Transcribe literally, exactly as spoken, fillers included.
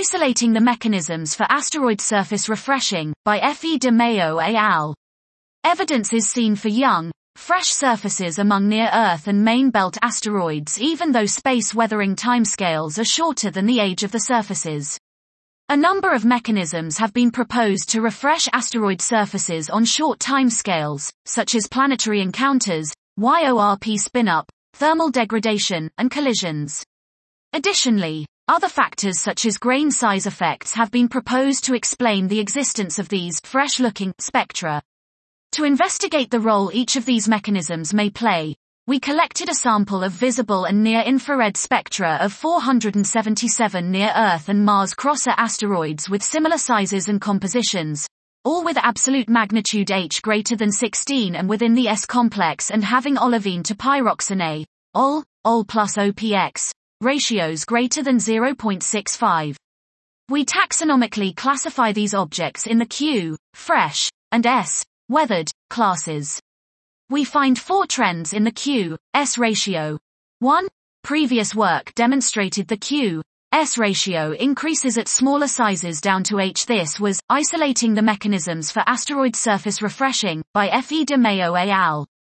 Isolating the Mechanisms for Asteroid Surface Refreshing, by F E de Mayo et al. Evidence is seen for young, fresh surfaces among near-Earth and main belt asteroids even though space weathering timescales are shorter than the age of the surfaces. A number of mechanisms have been proposed to refresh asteroid surfaces on short timescales, such as planetary encounters, YORP spin-up, thermal degradation, and collisions. Additionally, other factors such as grain size effects have been proposed to explain the existence of these fresh-looking spectra. To investigate the role each of these mechanisms may play, we collected a sample of visible and near-infrared spectra of four hundred seventy-seven near-Earth and Mars crosser asteroids with similar sizes and compositions, all with absolute magnitude H greater than sixteen and within the S complex and having olivine to pyroxene, O L, O L plus O P X, ratios greater than zero point six five. We taxonomically classify these objects in the Q, fresh, and S, weathered, classes. We find four trends in the Q S ratio. one. Previous work demonstrated the Q S ratio increases at smaller sizes down to H. This was Isolating the Mechanisms for Asteroid Surface Refreshing, by F E de Mayo et al.